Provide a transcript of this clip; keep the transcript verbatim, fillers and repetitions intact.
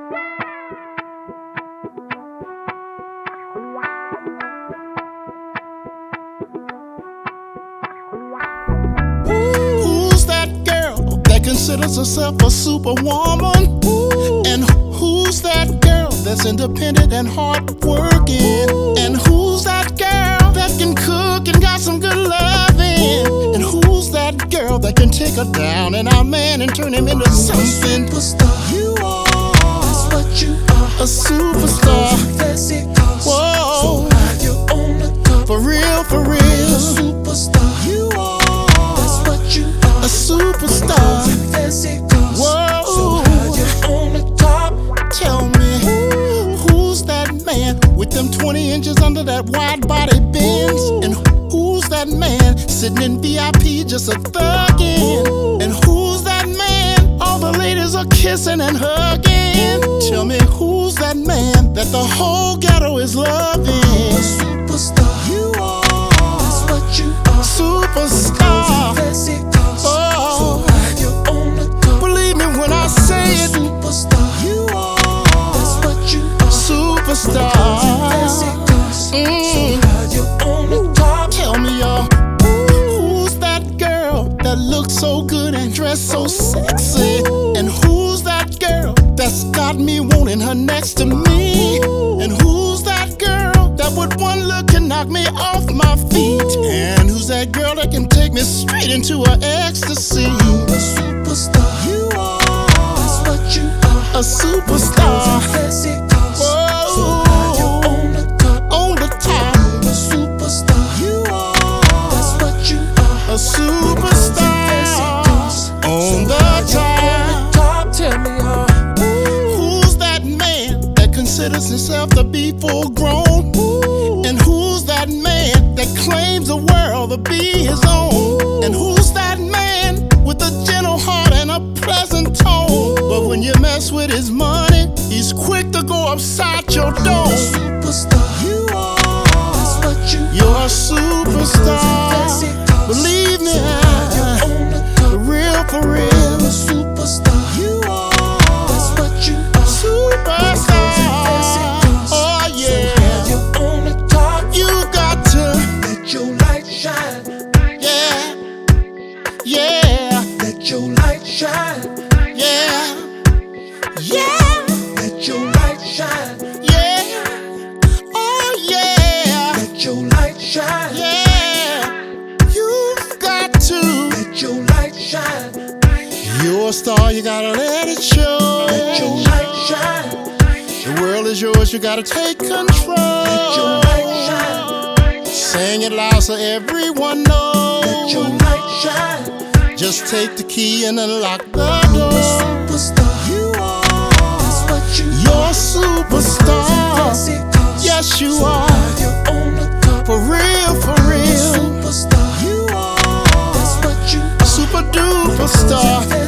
Who's that girl that considers herself a superwoman? And who's that girl that's independent and hardworking? And who's that girl that can cook and got some good loving? And who's that girl that can take her down and our man and turn him into something? Superstar, You are, that's what you are. a superstar. Fancy cars, Whoa, so high you're on the top. for real, for A real. superstar, You are that's what you are. a superstar. Fancy cars, Whoa. so high you're on the top. Tell me, who's that man with them twenty inches under that wide body Benz? And who's that man sitting in V I P just a thuggin'? And who's that man all the ladies are kissing and hugging? Tell me, who's that man that the whole ghetto is loving? A superstar, You are that's what you are. superstar. Fancy cars, so Oh, high you're on the top. believe me when I say it. Superstar, You that's are what you are. superstar. Fancy cars, so Mm. high you're on the top. Tell me, y'all, who's that girl that looks so good and dressed so sexy? And who's that girl that's got me wanting her next to me? And who's that girl that with one look can knock me off my feet? And who's that girl that can take me straight into her ecstasy? A superstar, You that's are what you are. a superstar. Fancy cars, so Whoa, high you're on the top. on the top. A superstar, You that's are what you are. a superstar. On the top. top. Tell me how. Who's that man that considers himself to be full grown? And who's that man that claims the world to be his own? And who's that man with a gentle heart and a pleasant tone? But when you mess with his money, he's quick to go upside your A dome. superstar, You that's are, what you are. you're a superstar. Fancy cars, Believe me, so high you're on the top. for real, for A real. superstar, You that's are what you are. superstar. Oh So yeah. high you're on the top. You got to, Let your light shine. yeah, yeah, Let your light shine. yeah, yeah, Let your light shine. yeah, oh yeah, Let your light shine. yeah. You've got to. Let your light shine. You're a star, you gotta let it show. Let your light shine. The world is yours, you gotta take control. Let your light shine. Sing it loud so everyone knows. Let your light shine. Just take the key and unlock the A door. superstar, You that's are, what you you're a are. superstar. Fancy cars, Yes, you so are. high you're on the top. For real, for A real. superstar, You that's are what you a super duper are. star.